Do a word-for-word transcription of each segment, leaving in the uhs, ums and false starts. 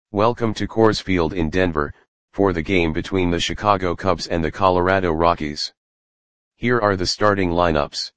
Welcome to Coors Field in Denver, for the game between the Chicago Cubs and the Colorado Rockies. Here are the starting lineups.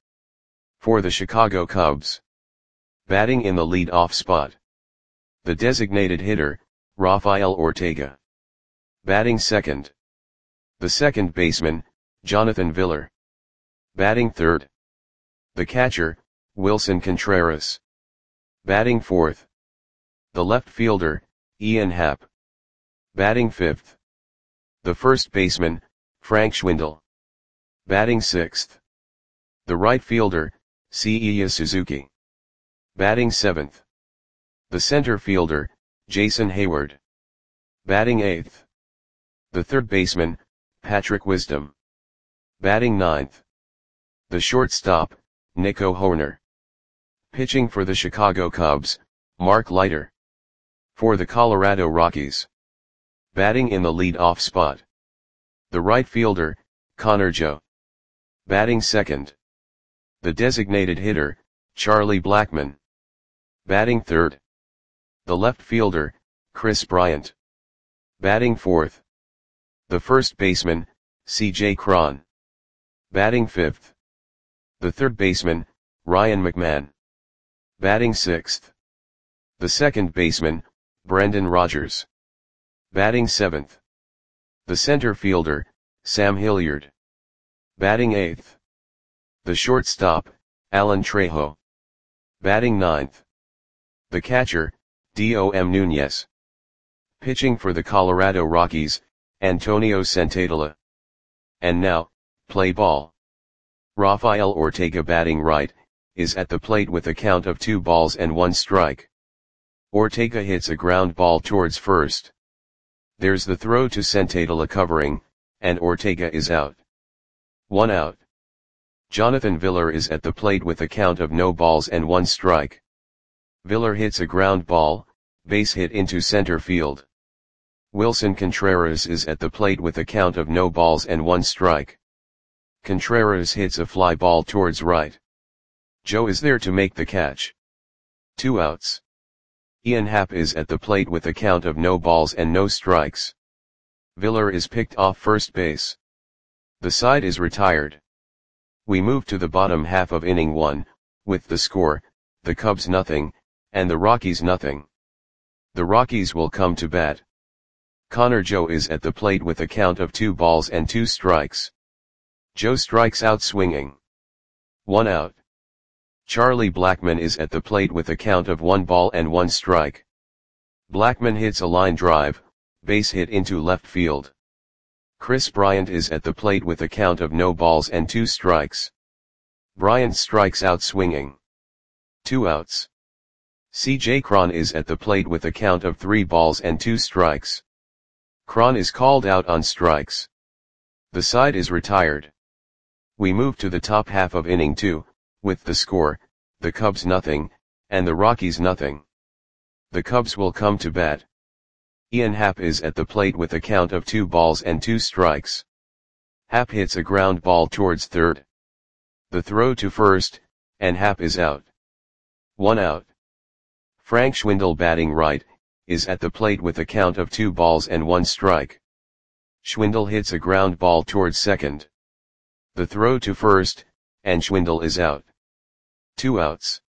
For the Chicago Cubs. Batting in the lead-off spot. The designated hitter, Rafael Ortega. Batting second. The second baseman, Jonathan Villar. Batting third. The catcher, Wilson Contreras. Batting fourth. The left fielder, Ian Happ. Batting fifth. The first baseman, Frank Schwindel. Batting sixth. The right fielder, Seiya Suzuki. Batting seventh. The center fielder, Jason Heyward. Batting eighth. The third baseman, Patrick Wisdom. Batting ninth. The shortstop, Nico Hoerner. Pitching for the Chicago Cubs, Mark Leiter. For the Colorado Rockies. Batting in the lead-off spot. The right fielder, Connor Joe. Batting second. The designated hitter, Charlie Blackmon. Batting third. The left fielder, Kris Bryant. Batting fourth. The first baseman, C J Cron. Batting fifth. The third baseman, Ryan McMahon. Batting sixth. The second baseman, Brendan Rodgers. Batting seventh. The center fielder, Sam Hilliard. Batting eighth. The shortstop, Alan Trejo. Batting ninth. The catcher, Dom Nunez. Pitching for the Colorado Rockies, Antonio Senzatela. And now, play ball. Rafael Ortega batting right, is at the plate with a count of two balls and one strike. Ortega hits a ground ball towards first. There's the throw to Senzatela covering, and Ortega is out. One out. Jonathan Villar is at the plate with a count of no balls and one strike. Villar hits a ground ball, base hit into center field. Wilson Contreras is at the plate with a count of no balls and one strike. Contreras hits a fly ball towards right. Joe is there to make the catch. Two outs. Ian Happ is at the plate with a count of no balls and no strikes. Villar is picked off first base. The side is retired. We move to the bottom half of inning one, with the score, the Cubs nothing, and the Rockies nothing. The Rockies will come to bat. Connor Joe is at the plate with a count of two balls and two strikes. Joe strikes out swinging. One out. Charlie Blackmon is at the plate with a count of one ball and one strike. Blackmon hits a line drive, base hit into left field. Kris Bryant is at the plate with a count of no balls and two strikes. Bryant strikes out swinging. Two outs. C J Cron is at the plate with a count of three balls and two strikes. Cron is called out on strikes. The side is retired. We move to the top half of inning two, with the score, the Cubs nothing, and the Rockies nothing. The Cubs will come to bat. Ian Happ is at the plate with a count of two balls and two strikes. Happ hits a ground ball towards third. The throw to first, and Happ is out. One out. Frank Schwindel batting right, is at the plate with a count of two balls and one strike. Schwindel hits a ground ball towards second. The throw to first, and Schwindel is out. Two outs.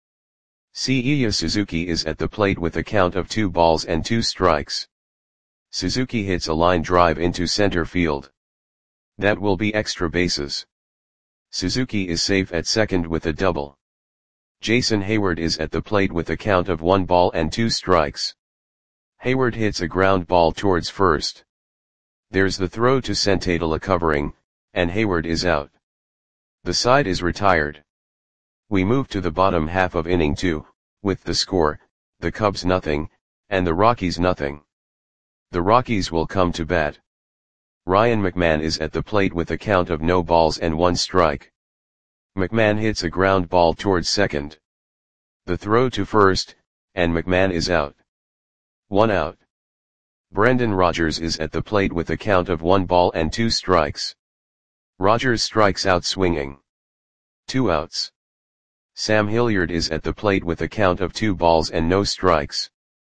Seiya Suzuki is at the plate with a count of two balls and two strikes. Suzuki hits a line drive into center field. That will be extra bases. Suzuki is safe at second with a double. Jason Heyward is at the plate with a count of one ball and two strikes. Heyward hits a ground ball towards first. There's the throw to Senzatela covering, and Heyward is out. The side is retired. We move to the bottom half of inning two, with the score, the Cubs nothing, and the Rockies nothing. The Rockies will come to bat. Ryan McMahon is at the plate with a count of no balls and one strike. McMahon hits a ground ball towards second. The throw to first, and McMahon is out. One out. Brendan Rodgers is at the plate with a count of one ball and two strikes. Rodgers strikes out swinging. Two outs. Sam Hilliard is at the plate with a count of two balls and no strikes.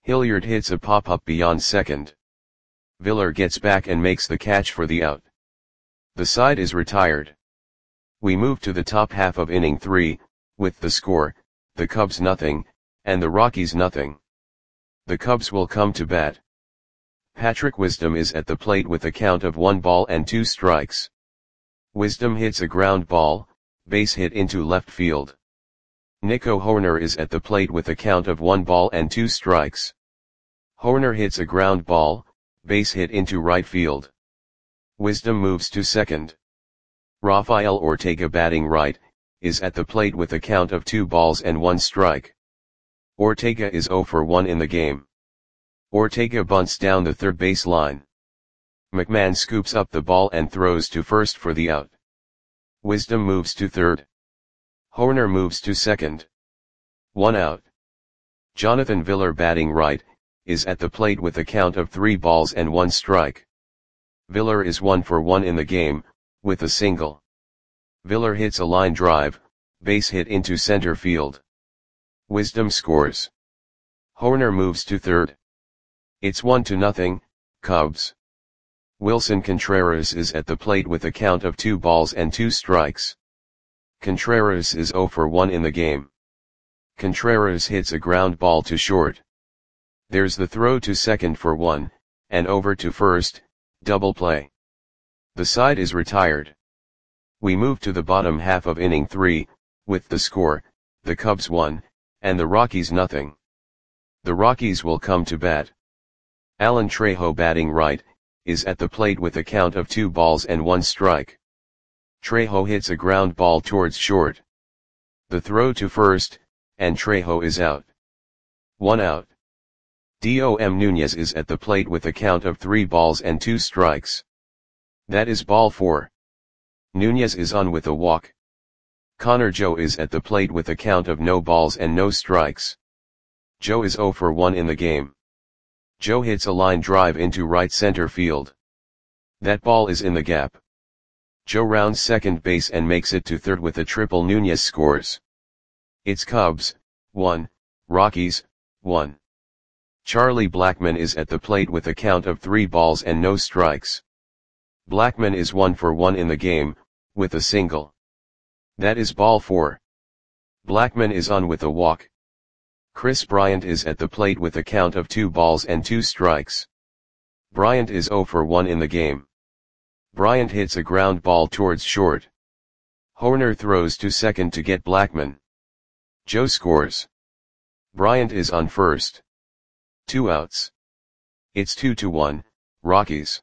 Hilliard hits a pop-up beyond second. Viller gets back and makes the catch for the out. The side is retired. We move to the top half of inning three, with the score, the Cubs nothing, and the Rockies nothing. The Cubs will come to bat. Patrick Wisdom is at the plate with a count of one ball and two strikes. Wisdom hits a ground ball, base hit into left field. Nico Hoerner is at the plate with a count of one ball and two strikes. Hoerner hits a ground ball, base hit into right field. Wisdom moves to second. Rafael Ortega, batting right, is at the plate with a count of two balls and one strike. Ortega is zero for one in the game. Ortega bunts down the third base line. McMahon scoops up the ball and throws to first for the out. Wisdom moves to third. Hoerner moves to second. One out. Jonathan Viller, batting right, is at the plate with a count of three balls and one strike. Viller is one for one in the game, with a single. Viller hits a line drive, base hit into center field. Wisdom scores. Hoerner moves to third. It's one to nothing, Cubs. Wilson Contreras is at the plate with a count of two balls and two strikes. Contreras is zero for one in the game. Contreras hits a ground ball to short. There's the throw to second for one, and over to first, double play. The side is retired. We move to the bottom half of inning three, with the score, the Cubs one, and the Rockies nothing. The Rockies will come to bat. Alan Trejo, batting right, is at the plate with a count of two balls and one strike. Trejo hits a ground ball towards short. The throw to first, and Trejo is out. One out. Dom Nunez is at the plate with a count of three balls and two strikes. That is ball four. Nunez is on with a walk. Connor Joe is at the plate with a count of no balls and no strikes. Joe is zero for one in the game. Joe hits a line drive into right center field. That ball is in the gap. Joe rounds second base and makes it to third with a triple. Nunez scores. It's Cubs, one, Rockies, one. Charlie Blackmon is at the plate with a count of three balls and no strikes. Blackmon is one for one in the game, with a single. That is ball four. Blackmon is on with a walk. Chris Bryant is at the plate with a count of two balls and two strikes. Bryant is zero for one in the game. Bryant hits a ground ball towards short. Hoerner throws to second to get Blackmon. Joe scores. Bryant is on first. Two outs. It's two to one, Rockies.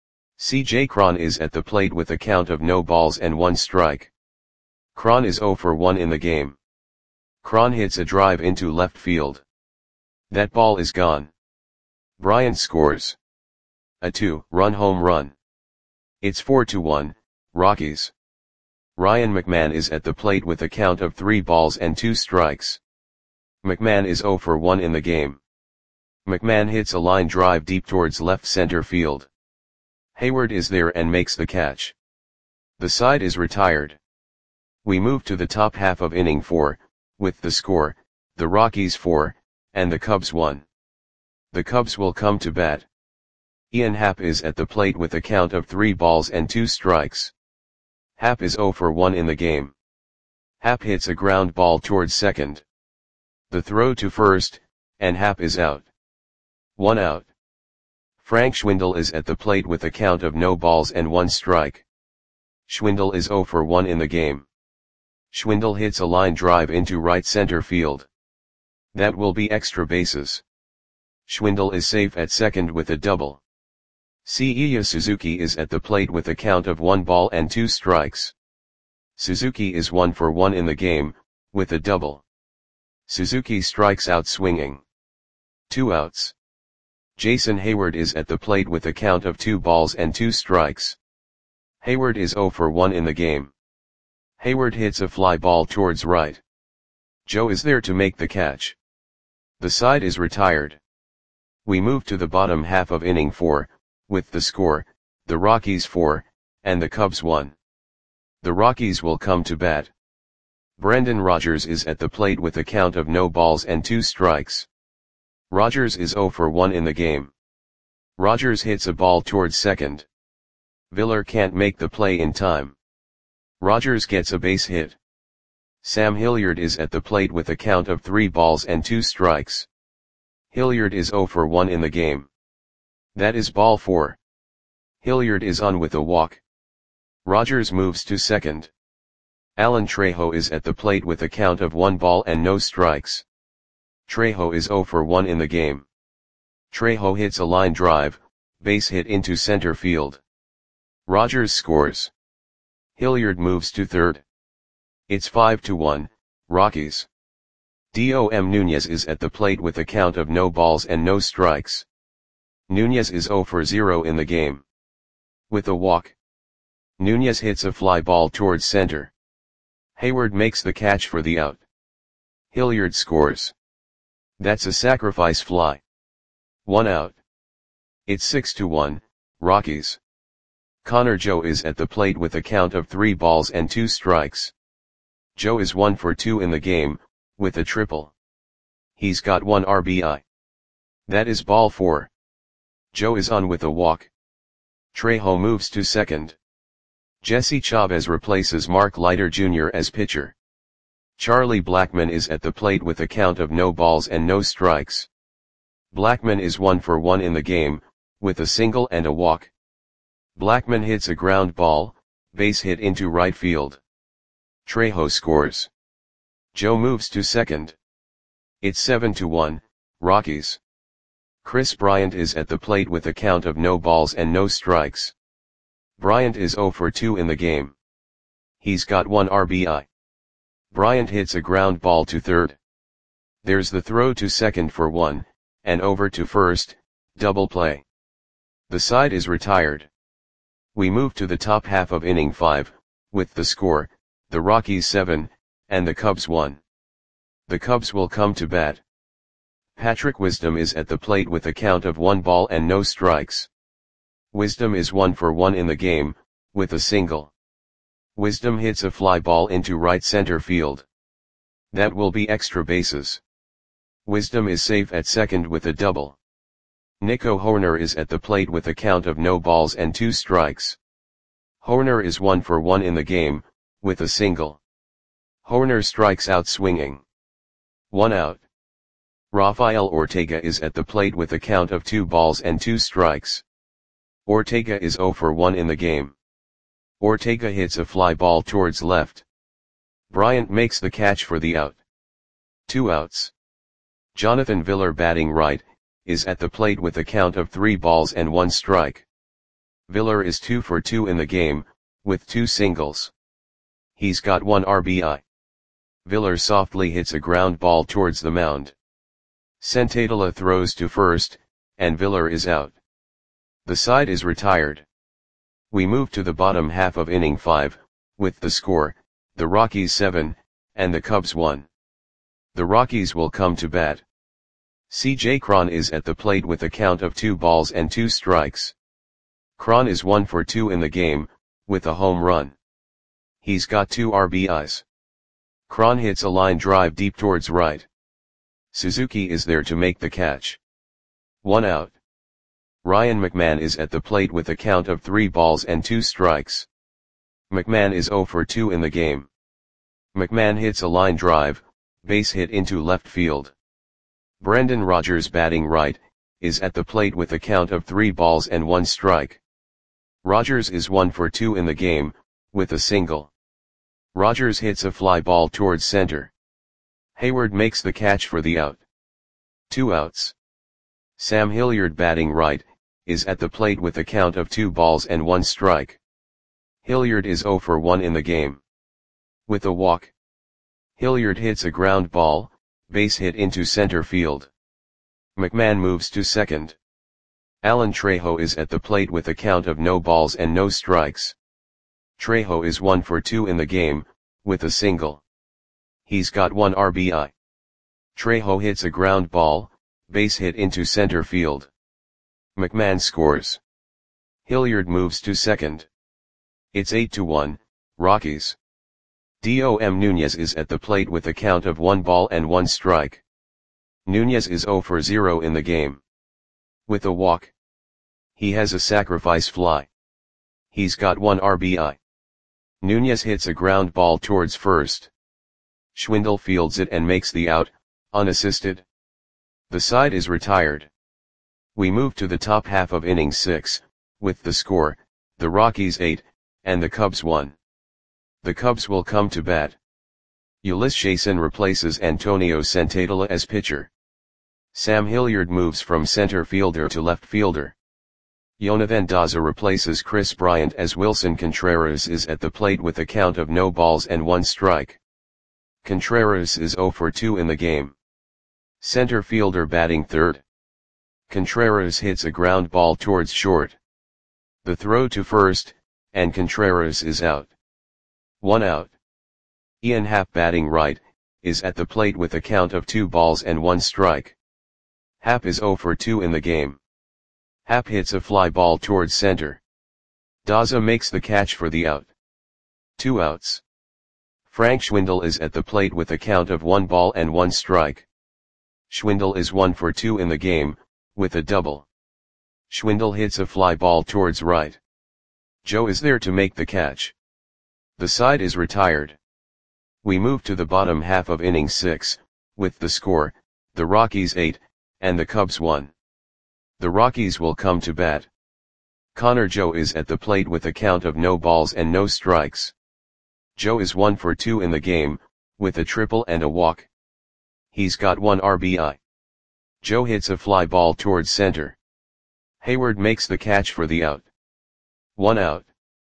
C J Cron is at the plate with a count of no balls and one strike. Cron is zero for one in the game. Cron hits a drive into left field. That ball is gone. Bryant scores. A two-run home run. It's four to one, Rockies. Ryan McMahon is at the plate with a count of three balls and two strikes. McMahon is zero for one in the game. McMahon hits a line drive deep towards left center field. Hayward is there and makes the catch. The side is retired. We move to the top half of inning four, with the score, the Rockies four, and the Cubs one. The Cubs will come to bat. Ian Happ is at the plate with a count of three balls and two strikes. Happ is zero for one in the game. Happ hits a ground ball towards second. The throw to first, and Happ is out. One out. Frank Schwindel is at the plate with a count of no balls and one strike. Schwindel is zero for one in the game. Schwindel hits a line drive into right center field. That will be extra bases. Schwindel is safe at second with a double. Seiya Suzuki is at the plate with a count of one ball and two strikes. Suzuki is one for one in the game, with a double. Suzuki strikes out swinging. Two outs. Jason Hayward is at the plate with a count of two balls and two strikes. Hayward is zero for one in the game. Hayward hits a fly ball towards right. Joe is there to make the catch. The side is retired. We move to the bottom half of inning four, with the score, the Rockies four, and the Cubs one. The Rockies will come to bat. Brendan Rodgers is at the plate with a count of no balls and two strikes. Rogers is zero for one in the game. Rogers hits a ball towards second. Viller can't make the play in time. Rogers gets a base hit. Sam Hilliard is at the plate with a count of three balls and two strikes. Hilliard is zero for one in the game. That is ball four. Hilliard is on with a walk. Rogers moves to second. Alan Trejo is at the plate with a count of one ball and no strikes. Trejo is zero for one in the game. Trejo hits a line drive, base hit into center field. Rogers scores. Hilliard moves to third. It's five to one, Rockies. Dom Nunez is at the plate with a count of no balls and no strikes. Nunez is zero for zero in the game. With a walk. Nunez hits a fly ball towards center. Hayward makes the catch for the out. Hilliard scores. That's a sacrifice fly. One out. It's six to one, Rockies. Connor Joe is at the plate with a count of three balls and two strikes. Joe is one for two in the game, with a triple. He's got one R B I. That is ball four. Joe is on with a walk. Trejo moves to second. Jesse Chavez replaces Mark Leiter Junior as pitcher. Charlie Blackmon is at the plate with a count of no balls and no strikes. Blackmon is one for one in the game, with a single and a walk. Blackmon hits a ground ball, base hit into right field. Trejo scores. Joe moves to second. It's seven to one, Rockies. Chris Bryant is at the plate with a count of no balls and no strikes. Bryant is zero for two in the game. He's got one R B I. Bryant hits a ground ball to third. There's the throw to second for one, and over to first, double play. The side is retired. We move to the top half of inning five, with the score, the Rockies seven, and the Cubs one. The Cubs will come to bat. Patrick Wisdom is at the plate with a count of one ball and no strikes. Wisdom is one for one in the game, with a single. Wisdom hits a fly ball into right center field. That will be extra bases. Wisdom is safe at second with a double. Nico Hoerner is at the plate with a count of no balls and two strikes. Hoerner is one for one in the game, with a single. Hoerner strikes out swinging. One out. Rafael Ortega is at the plate with a count of two balls and two strikes. Ortega is zero for one in the game. Ortega hits a fly ball towards left. Bryant makes the catch for the out. Two outs. Jonathan Viller, batting right, is at the plate with a count of three balls and one strike. Viller is two for two in the game, with two singles. He's got one R B I. Viller softly hits a ground ball towards the mound. Centadela throws to first, and Viller is out. The side is retired. We move to the bottom half of inning five, with the score, the Rockies seven, and the Cubs one. The Rockies will come to bat. C J Cron is at the plate with a count of two balls and two strikes. Cron is one for two in the game, with a home run. He's got two R B Is. Cron hits a line drive deep towards right. Suzuki is there to make the catch. One out. Ryan McMahon is at the plate with a count of three balls and two strikes. McMahon is zero for two in the game. McMahon hits a line drive, base hit into left field. Brendan Rodgers, batting right, is at the plate with a count of three balls and one strike. Rodgers is one for two in the game, with a single. Rodgers hits a fly ball towards center. Hayward makes the catch for the out. Two outs. Sam Hilliard, batting right, is at the plate with a count of two balls and one strike. Hilliard is zero for one in the game. With a walk. Hilliard hits a ground ball, base hit into center field. McMahon moves to second. Alan Trejo is at the plate with a count of no balls and no strikes. Trejo is one for two in the game, with a single. He's got one R B I. Trejo hits a ground ball, base hit into center field. McMahon scores. Hilliard moves to second. It's eight to one, Rockies. Dom Nunez is at the plate with a count of one ball and one strike. Nunez is zero for zero in the game. With a walk. He has a sacrifice fly. He's got one R B I. Nunez hits a ground ball towards first. Schwindel fields it and makes the out, unassisted. The side is retired. We move to the top half of inning six, with the score, the Rockies eight, and the Cubs one. The Cubs will come to bat. Ulyss Chasin replaces Antonio Centadilla as pitcher. Sam Hilliard moves from center fielder to left fielder. Jonathan Daza replaces Chris Bryant as Wilson Contreras is at the plate with a count of no balls and one strike. Contreras is zero for two in the game. Center fielder batting third. Contreras hits a ground ball towards short. The throw to first, and Contreras is out. One out. Ian Happ batting right, is at the plate with a count of two balls and one strike. Happ is zero for two in the game. Happ hits a fly ball towards center. Daza makes the catch for the out. Two outs. Frank Schwindel is at the plate with a count of one ball and one strike. Schwindel is one for two in the game, with a double. Schwindel hits a fly ball towards right. Joe is there to make the catch. The side is retired. We move to the bottom half of inning six, with the score, the Rockies eight, and the Cubs one. The Rockies will come to bat. Connor Joe is at the plate with a count of no balls and no strikes. Joe is one for two in the game, with a triple and a walk. He's got one R B I. Joe hits a fly ball towards center. Hayward makes the catch for the out. One out.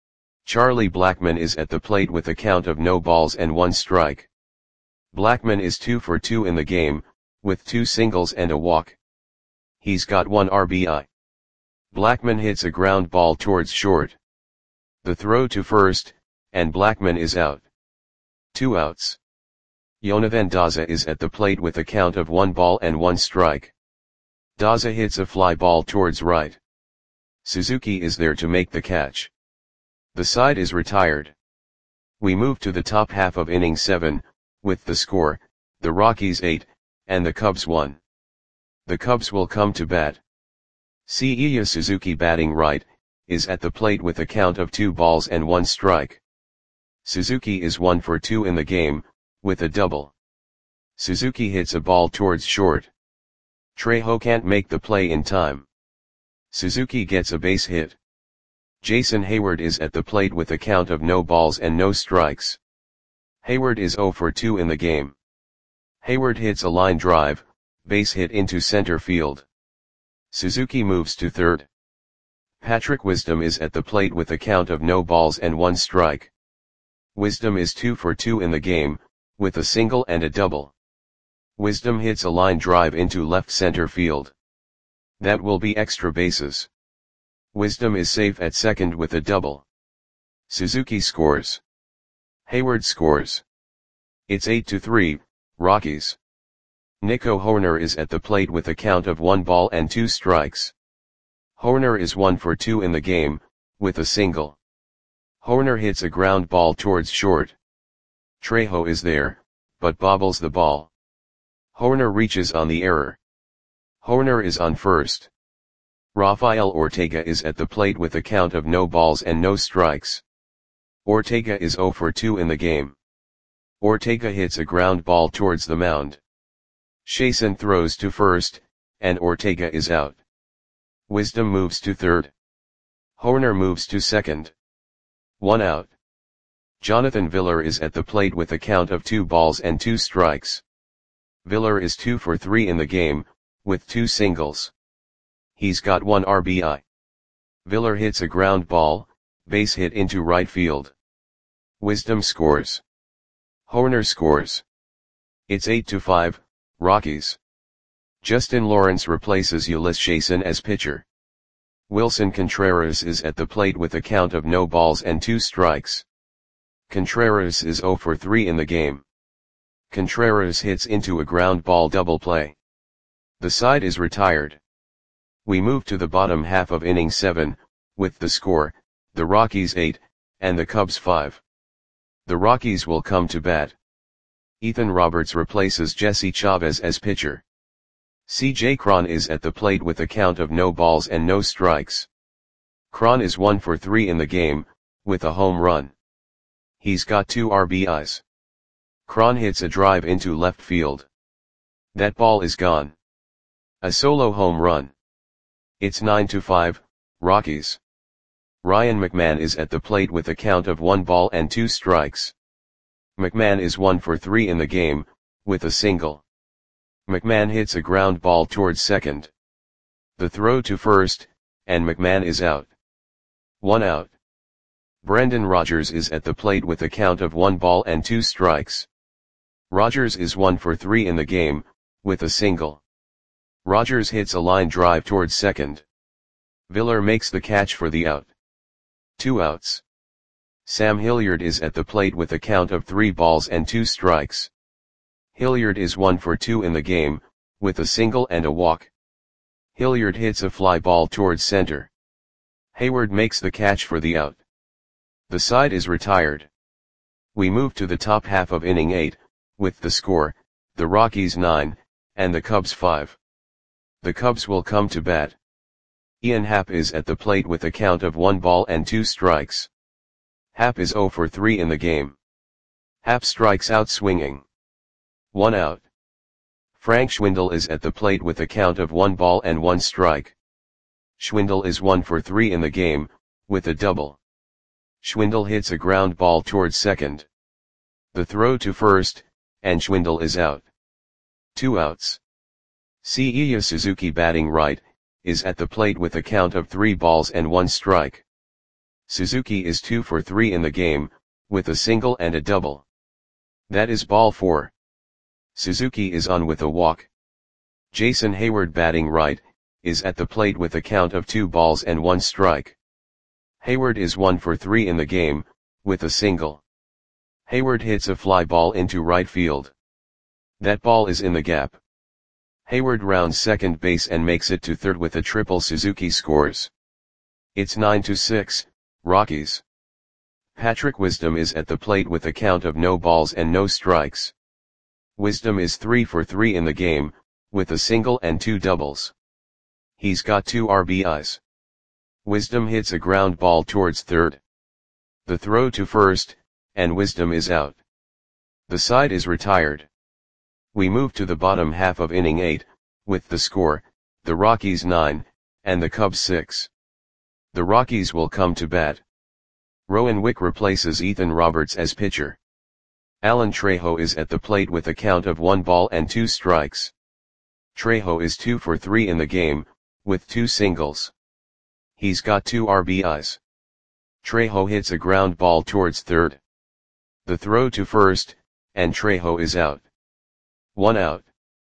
Charlie Blackmon is at the plate with a count of no balls and one strike. Blackmon is two for two in the game, with two singles and a walk. He's got one R B I. Blackmon hits a ground ball towards short. The throw to first, and Blackmon is out. Two outs. Jonathan Daza is at the plate with a count of one ball and one strike. Daza hits a fly ball towards right. Suzuki is there to make the catch. The side is retired. We move to the top half of inning seven, with the score, the Rockies eight, and the Cubs one. The Cubs will come to bat. Seiya Suzuki batting right, is at the plate with a count of two balls and one strike. Suzuki is one for two in the game, with a double. Suzuki hits a ball towards short. Trejo can't make the play in time. Suzuki gets a base hit. Jason Hayward is at the plate with a count of no balls and no strikes. Hayward is zero for two in the game. Hayward hits a line drive, base hit into center field. Suzuki moves to third. Patrick Wisdom is at the plate with a count of no balls and one strike. Wisdom is two for two in the game, with a single and a double. Wisdom hits a line drive into left center field. That will be extra bases. Wisdom is safe at second with a double. Suzuki scores. Hayward scores. It's eight to three, Rockies. Nico Hoerner is at the plate with a count of one ball and two strikes. Hoerner is one for two in the game, with a single. Hoerner hits a ground ball towards short. Trejo is there, but bobbles the ball. Hoerner reaches on the error. Hoerner is on first. Rafael Ortega is at the plate with a count of no balls and no strikes. Ortega is zero for two in the game. Ortega hits a ground ball towards the mound. Chasin throws to first, and Ortega is out. Wisdom moves to third. Hoerner moves to second. One out. Jonathan Villar is at the plate with a count of two balls and two strikes. Villar is two for three in the game, with two singles. He's got one R B I. Villar hits a ground ball, base hit into right field. Wisdom scores. Hoerner scores. It's eight to five, Rockies. Justin Lawrence replaces Ulyss Chasin as pitcher. Wilson Contreras is at the plate with a count of no balls and two strikes. Contreras is zero for three in the game. Contreras hits into a ground ball double play. The side is retired. We move to the bottom half of inning seven, with the score, the Rockies eight, and the Cubs five. The Rockies will come to bat. Ethan Roberts replaces Jesse Chavez as pitcher. C J Cron is at the plate with a count of no balls and no strikes. Cron is one for three in the game, with a home run. He's got two R B Is. Cron hits a drive into left field. That ball is gone. A solo home run. It's nine to five, Rockies. Ryan McMahon is at the plate with a count of one ball and two strikes. McMahon is one for three in the game, with a single. McMahon hits a ground ball towards second. The throw to first, and McMahon is out. One out. Brendan Rodgers is at the plate with a count of one ball and two strikes. Rodgers is one for three in the game, with a single. Rodgers hits a line drive towards second. Viller makes the catch for the out. Two outs. Sam Hilliard is at the plate with a count of three balls and two strikes. Hilliard is one for two in the game, with a single and a walk. Hilliard hits a fly ball towards center. Hayward makes the catch for the out. The side is retired. We move to the top half of inning eight, with the score, the Rockies nine, and the Cubs five. The Cubs will come to bat. Ian Happ is at the plate with a count of one ball and two strikes. Happ is zero for three in the game. Happ strikes out swinging. One out. Frank Schwindel is at the plate with a count of one ball and one strike. Schwindel is one for three in the game, with a double. Schwindel hits a ground ball towards second. The throw to first, and Schwindel is out. Two outs. Seiya Suzuki, batting right, is at the plate with a count of three balls and one strike. Suzuki is two for three in the game, with a single and a double. That is ball four. Suzuki is on with a walk. Jason Hayward, batting right, is at the plate with a count of two balls and one strike. Hayward is one for three in the game, with a single. Hayward hits a fly ball into right field. That ball is in the gap. Hayward rounds second base and makes it to third with a triple. Suzuki scores. It's nine to six, Rockies. Patrick Wisdom is at the plate with a count of no balls and no strikes. Wisdom is three for three in the game, with a single and two doubles. He's got two R B Is. Wisdom hits a ground ball towards third. The throw to first, and Wisdom is out. The side is retired. We move to the bottom half of inning eight, with the score, the Rockies nine, and the Cubs six. The Rockies will come to bat. Rowan Wick replaces Ethan Roberts as pitcher. Alan Trejo is at the plate with a count of one ball and two strikes. Trejo is two for three in the game, with two singles. He's got two R B Is. Trejo hits a ground ball towards third. The throw to first, and Trejo is out. One out.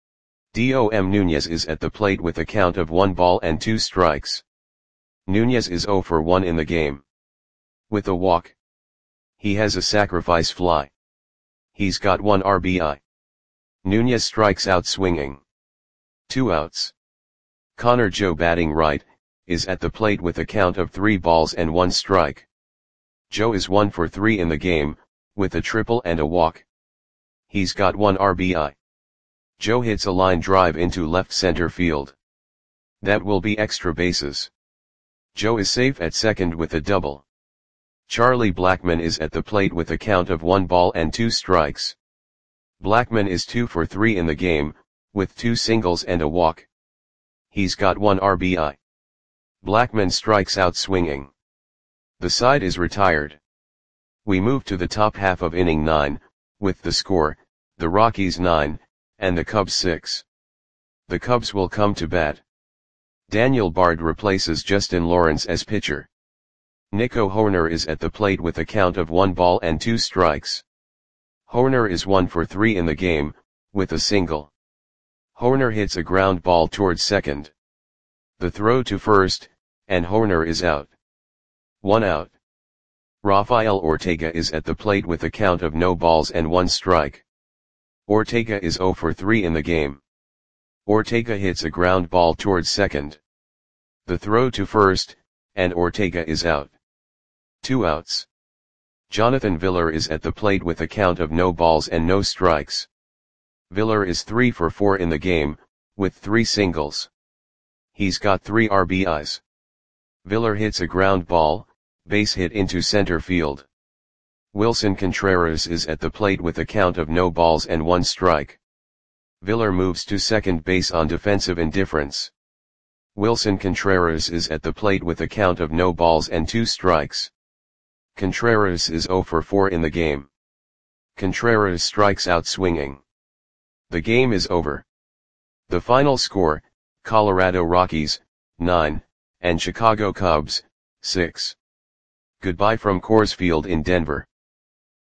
Dom Nunez is at the plate with a count of one ball and two strikes. Nunez is zero for one in the game. With a walk. He has a sacrifice fly. He's got one R B I. Nunez strikes out swinging. Two outs. Connor Joe, batting right, is at the plate with a count of three balls and one strike. Joe is one for three in the game, with a triple and a walk. He's got one R B I. Joe hits a line drive into left center field. That will be extra bases. Joe is safe at second with a double. Charlie Blackmon is at the plate with a count of one ball and two strikes. Blackmon is two for three in the game, with two singles and a walk. He's got one R B I. Blackmon strikes out swinging. The side is retired. We move to the top half of inning nine, with the score, the Rockies nine, and the Cubs six. The Cubs will come to bat. Daniel Bard replaces Justin Lawrence as pitcher. Nico Hoerner is at the plate with a count of one ball and two strikes. Hoerner is one for three in the game, with a single. Hoerner hits a ground ball towards second. The throw to first, and Hoerner is out. One out. Rafael Ortega is at the plate with a count of no balls and one strike. Ortega is zero for three in the game. Ortega hits a ground ball towards second. The throw to first, and Ortega is out. Two outs. Jonathan Villar is at the plate with a count of no balls and no strikes. Villar is three for four in the game, with three singles. He's got three R B Is. Villar hits a ground ball, base hit into center field. Wilson Contreras is at the plate with a count of no balls and one strike. Villar moves to second base on defensive indifference. Wilson Contreras is at the plate with a count of no balls and two strikes. Contreras is zero for four in the game. Contreras strikes out swinging. The game is over. The final score, Colorado Rockies, nine, and Chicago Cubs, six. Goodbye from Coors Field in Denver.